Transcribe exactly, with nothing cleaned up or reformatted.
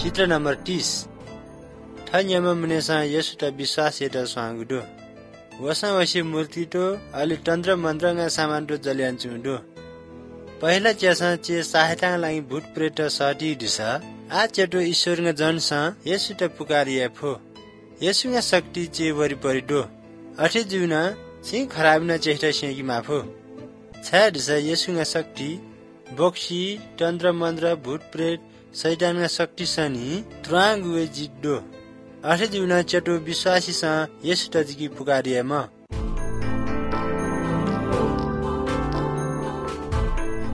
चित्र नम्बर तीस ठन्यम मुनेसा यसुटा विश्वास हेटा स्वांगुडो वसा वसी मूर्ति टो अलि तन्त्र मन्त्रका सामान टो जलियान चुडो पहिला च्यासा चे सहायता लागि भूत प्रेत सटी दिसा आ चेटो ईश्वरका जनसा यसुटा पुकारिए फो यसुका शक्ति चे वरिपरि दो अठे जुना सिंह खराबिना चेष्टा सेकी माफो छा दिसा यसुका शक्ति बक्सी तन्त्र मन्त्र भूत प्रेत शैतानका शक्ति सनी त्रांगुए जिद्दो अठे जुना चेटो विश्वासी सा यसुटा जिकी पुकारिए म